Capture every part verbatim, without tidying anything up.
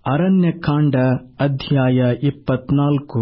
ಅರಣ್ಯಕಾಂಡ ಅಧ್ಯಾಯ ಇಪ್ಪತ್ನಾಲ್ಕು.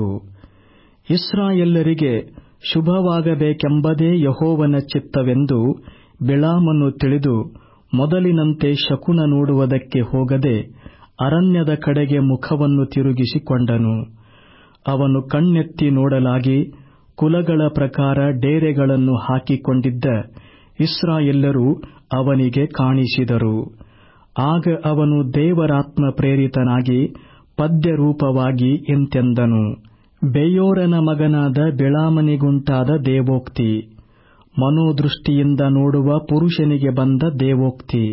ಇಸ್ರಾಯೇಲ್ಯರಿಗೆ ಶುಭವಾಗಬೇಕೆಂಬುದೇ ಯೆಹೋವನ ಚಿತ್ತವೆಂದು ಬಿಳಾಮನು ತಿಳಿದು ಮೊದಲಿನಂತೆ ಶಕುನ ನೋಡುವುದಕ್ಕೆ ಹೋಗದೆ ಅರಣ್ಯದ ಕಡೆಗೆ ಮುಖವನ್ನು ತಿರುಗಿಸಿಕೊಂಡನು. ಅವನು ಕಣ್ಣೆತ್ತಿ ನೋಡಲಾಗಿ ಕುಲಗಳ ಪ್ರಕಾರ ಡೇರೆಗಳನ್ನು ಹಾಕಿಕೊಂಡಿದ್ದ ಇಸ್ರಾಯೇಲ್ಯರು ಅವನಿಗೆ ಕಾಣಿಸಿದರು. ಆಗ ಅವನು ದೇವರಾತ್ಮ ಪ್ರೇರಿತನಾಗಿ ಪದ್ಯರೂಪವಾಗಿ ಇಂತೆಂದನು: ಬೆಯೋರನ ಮಗನಾದ ಬಿಳಾಮನಿಗುಂಟಾದ ದೇವೋಕ್ತಿ, ಮನೋದೃಷ್ಟಿಯಿಂದ ನೋಡುವ ಪುರುಷನಿಗೆ ಬಂದ ದೇವೋಕ್ತಿ.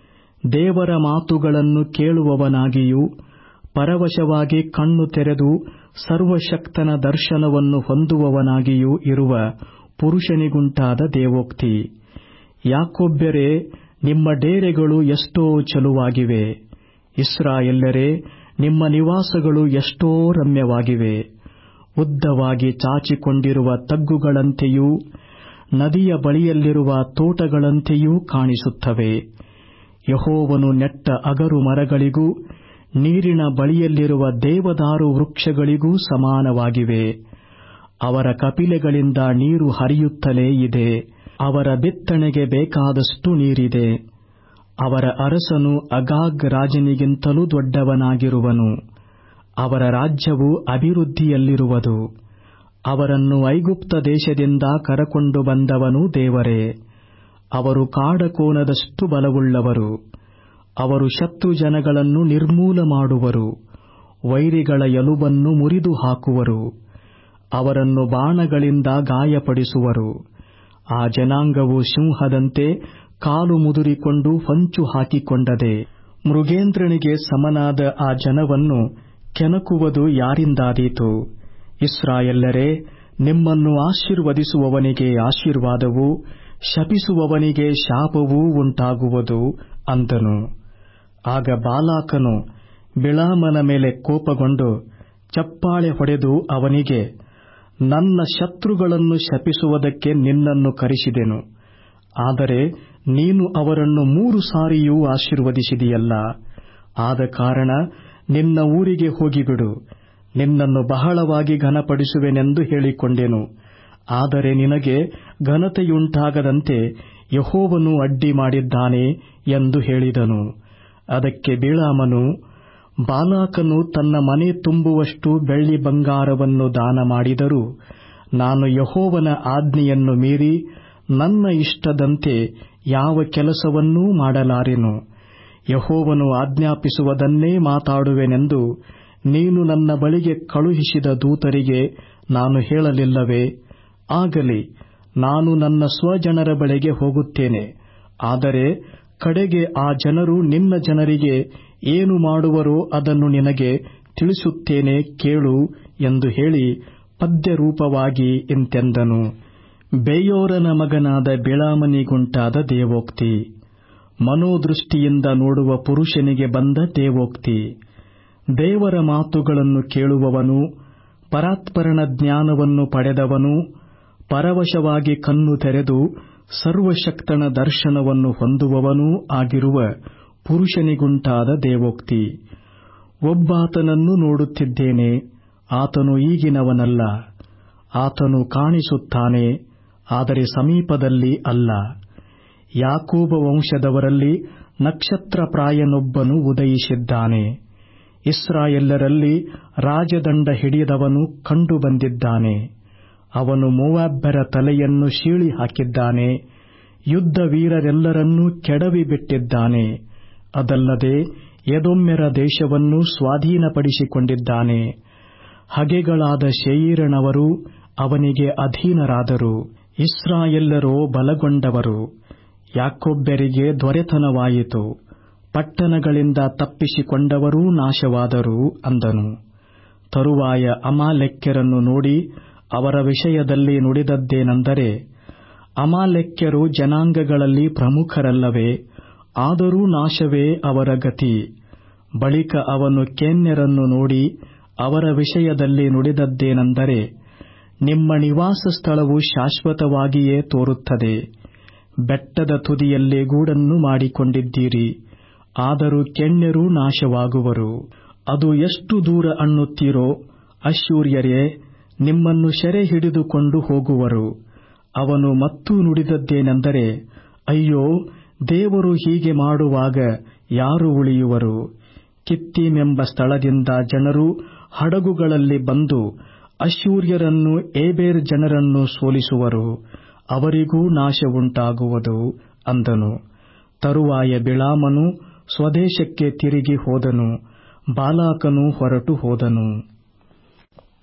ದೇವರ ಮಾತುಗಳನ್ನು ಕೇಳುವವನಾಗಿಯೂ ಪರವಶವಾಗಿ ಕಣ್ಣು ತೆರೆದು ಸರ್ವಶಕ್ತನ ದರ್ಶನವನ್ನು ಹೊಂದುವವನಾಗಿಯೂ ಇರುವ ಪುರುಷನಿಗುಂಟಾದ ದೇವೋಕ್ತಿ. ಯಾಕೋಬ್ಯರೇ, ನಿಮ್ಮ ಡೇರೆಗಳು ಎಷ್ಟೋ ಚಲುವಾಗಿವೆ. ಇಸ್ರಾಯೇಲ್ಯರೇ, ನಿಮ್ಮ ನಿವಾಸಗಳು ಎಷ್ಟೋ ರಮ್ಯವಾಗಿವೆ. ಉದ್ದವಾಗಿ ಚಾಚಿಕೊಂಡಿರುವ ತಗ್ಗುಗಳಂತೆಯೂ ನದಿಯ ಬಳಿಯಲ್ಲಿರುವ ತೋಟಗಳಂತೆಯೂ ಕಾಣಿಸುತ್ತವೆ. ಯೆಹೋವನು ನೆಟ್ಟ ಅಗರು ಮರಗಳಿಗೂ ನೀರಿನ ಬಳಿಯಲ್ಲಿರುವ ದೇವದಾರು ವೃಕ್ಷಗಳಿಗೂ ಸಮಾನವಾಗಿವೆ. ಅವರ ಕಪಿಲೆಗಳಿಂದ ನೀರು ಹರಿಯುತ್ತಲೇ ಇದೆ. ಅವರ ಬಿತ್ತನೆಗೆ ಬೇಕಾದಷ್ಟು ನೀರಿದೆ. ಅವರ ಅರಸನು ಅಗಾಗ್ ರಾಜನಿಗಿಂತಲೂ ದೊಡ್ಡವನಾಗಿರುವನು. ಅವರ ರಾಜ್ಯವು ಅಭಿವೃದ್ಧಿಯಲ್ಲಿರುವುದು. ಅವರನ್ನು ಐಗುಪ್ತ ದೇಶದಿಂದ ಕರಕೊಂಡು ಬಂದವನು ದೇವರೇ. ಅವರು ಕಾಡಕೋನದಷ್ಟು ಬಲವುಳ್ಳವರು. ಅವರು ಶತ್ರು ಜನಗಳನ್ನು ನಿರ್ಮೂಲ ಮಾಡುವರು, ವೈರಿಗಳ ಎಲುಬನ್ನು ಮುರಿದು ಹಾಕುವರು, ಅವರನ್ನು ಬಾಣಗಳಿಂದ ಗಾಯಪಡಿಸುವರು. ಆ ಜನಾಂಗವು ಸಿಂಹದಂತೆ ಕಾಲು ಮುದುರಿಕೊಂಡು ಹೊಂಚು ಹಾಕಿಕೊಂಡದೆ. ಮೃಗೇಂದ್ರನಿಗೆ ಸಮನಾದ ಆ ಜನವನ್ನು ಕೆಣಕುವುದು ಯಾರಿಂದಾದೀತು? ಇಸ್ರಾಯೇಲ್ಯರೇ, ನಿಮ್ಮನ್ನು ಆಶೀರ್ವದಿಸುವವನಿಗೆ ಆಶೀರ್ವಾದವೂ ಶಪಿಸುವವನಿಗೆ ಶಾಪವೂ ಉಂಟಾಗುವುದು ಅಂದನು. ಆಗ ಬಾಲಾಕನು ಬಿಳಾಮನ ಮೇಲೆ ಕೋಪಗೊಂಡು ಚಪ್ಪಾಳೆ ಹೊಡೆದು ಅವನಿಗೆ, ನನ್ನ ಶತ್ರುಗಳನ್ನು ಶಪಿಸುವುದಕ್ಕೆ ನಿನ್ನನ್ನು ಕರೆಸಿದೆನು, ಆದರೆ ನೀನು ಅವರನ್ನು ಮೂರು ಸಾರಿಯೂ ಆಶೀರ್ವದಿಸಿದೆಯಲ್ಲ. ಆದ ಕಾರಣ ನಿನ್ನ ಊರಿಗೆ ಹೋಗಿಬಿಡು, ನಿನ್ನನ್ನು ಬಹಳವಾಗಿ ಘನಪಡಿಸುವೆನೆಂದು ಹೇಳಿಕೊಂಡೆನು. ಆದರೆ ನಿನಗೆ ಘನತೆಯುಂಟಾಗದಂತೆ ಯೆಹೋವನು ಅಡ್ಡಿ ಮಾಡಿದ್ದಾನೆ ಎಂದು ಹೇಳಿದನು. ಅದಕ್ಕೆ ಬಿಳಾಮನು, ಬಾಲಾಕನು ತನ್ನ ಮನೆ ತುಂಬುವಷ್ಟು ಬೆಳ್ಳಿ ಬಂಗಾರವನ್ನು ದಾನ ಮಾಡಿದರೂ ನಾನು ಯೆಹೋವನ ಆಜ್ಞೆಯನ್ನು ಮೀರಿ ನನ್ನ ಇಷ್ಟದಂತೆ ಯಾವ ಕೆಲಸವನ್ನೂ ಮಾಡಲಾರೆನು. ಯೆಹೋವನು ಆಜ್ಞಾಪಿಸುವುದನ್ನೇ ಮಾತಾಡುವೆನೆಂದು ನೀನು ನನ್ನ ಬಳಿಗೆ ಕಳುಹಿಸಿದ ದೂತರಿಗೆ ನಾನು ಹೇಳಲಿಲ್ಲವೇ? ಆಗಲಿ, ನಾನು ನನ್ನ ಸ್ವಜನರ ಬಳಿಗೆ ಹೋಗುತ್ತೇನೆ. ಆದರೆ ಕಡೆಗೆ ಆ ಜನರು ನಿನ್ನ ಜನರಿಗೆ ಏನು ಮಾಡುವರೋ ಅದನ್ನು ನಿನಗೆ ತಿಳಿಸುತ್ತೇನೆ, ಕೇಳು ಎಂದು ಹೇಳಿ ಪದ್ಯರೂಪವಾಗಿ ಇಂತೆಂದನು: ಬೆಯೋರನ ಮಗನಾದ ಬಿಳಾಮನಿಗುಂಟಾದ ದೇವೋಕ್ತಿ, ಮನೋದೃಷ್ಟಿಯಿಂದ ನೋಡುವ ಪುರುಷನಿಗೆ ಬಂದ ದೇವೋಕ್ತಿ. ದೇವರ ಮಾತುಗಳನ್ನು ಕೇಳುವವನು, ಪರಾತ್ಪರನ ಜ್ಞಾನವನ್ನು ಪಡೆದವನು, ಪರವಶವಾಗಿ ಕಣ್ಣು ತೆರೆದು ಸರ್ವಶಕ್ತನ ದರ್ಶನವನ್ನು ಹೊಂದುವವನೂ ಆಗಿರುವ ಪುರುಷನಿಗುಂಟಾದ ದೇವೋಕ್ತಿ. ಒಬ್ಬಾತನನ್ನು ನೋಡುತ್ತಿದ್ದೇನೆ, ಆತನು ಈಗಿನವನಲ್ಲ. ಆತನು ಕಾಣಿಸುತ್ತಾನೆ, ಆದರೆ ಸಮೀಪದಲ್ಲಿ ಅಲ್ಲ. ಯಾಕೋಬ ವಂಶದವರಲ್ಲಿ ನಕ್ಷತ್ರಪ್ರಾಯನೊಬ್ಬನು ಉದಯಿಸಿದ್ದಾನೆ. ಇಸ್ರಾಯೇಲ್ಯರಲ್ಲಿ ರಾಜದಂಡ ಹಿಡಿದವನು ಕಂಡು ಬಂದಿದ್ದಾನೆ. ಅವನು ಮೋವಾಬ್ಯರ ತಲೆಯನ್ನು ಸೀಳಿ ಹಾಕಿದ್ದಾನೆ, ಯುದ್ಧ ವೀರರೆಲ್ಲರನ್ನೂ ಕೆಡವಿ ಬಿಟ್ಟಿದ್ದಾನೆ. ಅದಲ್ಲದೆ ಎದೋಮ್ಯರ ದೇಶವನ್ನು ಸ್ವಾಧೀನಪಡಿಸಿಕೊಂಡಿದ್ದಾನೆ. ಹಗೆಗಳಾದ ಸೇಯೀರನವರು ಅವನಿಗೆ ಅಧೀನರಾದರು. ಇಸ್ರಾಯೇಲ್ಯರೋ ಬಲಗೊಂಡವರು, ಯಾಕೋಬ್ಯರಿಗೆ ದೊರೆತನವಾಯಿತು. ಪಟ್ಟಣಗಳಿಂದ ತಪ್ಪಿಸಿಕೊಂಡವರೂ ನಾಶವಾದರು ಅಂದನು. ತರುವಾಯ ಅಮಾಲೇಕ್ಯರನ್ನು ನೋಡಿ ಅವರ ವಿಷಯದಲ್ಲಿ ನುಡಿದದ್ದೇನೆಂದರೆ, ಅಮಾಲೇಕ್ಯರು ಜನಾಂಗಗಳಲ್ಲಿ ಪ್ರಮುಖರಲ್ಲವೇ? ಆದರೂ ನಾಶವೇ ಅವರ ಗತಿ. ಬಳಿಕ ಅವನು ಕೇನ್ಯರನ್ನು ನೋಡಿ ಅವರ ವಿಷಯದಲ್ಲಿ ನುಡಿದದ್ದೇನೆಂದರೆ, ನಿಮ್ಮ ನಿವಾಸ ಸ್ಥಳವು ಶಾಶ್ವತವಾಗಿಯೇ ತೋರುತ್ತದೆ. ಬೆಟ್ಟದ ತುದಿಯಲ್ಲಿ ಗೂಡನ್ನು ಮಾಡಿಕೊಂಡಿದ್ದೀರಿ, ಆದರೂ ಕೆಣ್ಯರೂ ನಾಶವಾಗುವರು. ಅದು ಎಷ್ಟು ದೂರ ಅನ್ನುತ್ತೀರೋ, ಅಶ್ಶೂರ್ಯರೇ, ನಿಮ್ಮನ್ನು ಸೆರೆ ಹಿಡಿದುಕೊಂಡು ಹೋಗುವರು. ಅವನು ಮತ್ತೂ ನುಡಿದದ್ದೇನೆಂದರೆ, ಅಯ್ಯೋ, ದೇವರು ಹೀಗೆ ಮಾಡುವಾಗ ಯಾರು ಉಳಿಯುವರು? ಕಿತ್ತೀಮೆಂಬ ಸ್ಥಳದಿಂದ ಜನರು ಹಡಗುಗಳಲ್ಲಿ ಬಂದು ಅಶ್ಶೂರ್ಯರನ್ನು ಏಬೆರ್ ಜನರನ್ನು ಸೋಲಿಸುವರು, ಅವರಿಗೂ ನಾಶವುಂಟಾಗುವುದು ಅಂದನು. ತರುವಾಯ ಬಿಳಾಮನು ಸ್ವದೇಶಕ್ಕೆ ತಿರುಗಿ ಹೋದನು, ಬಾಲಾಕನು ಹೊರಟು ಹೋದನು.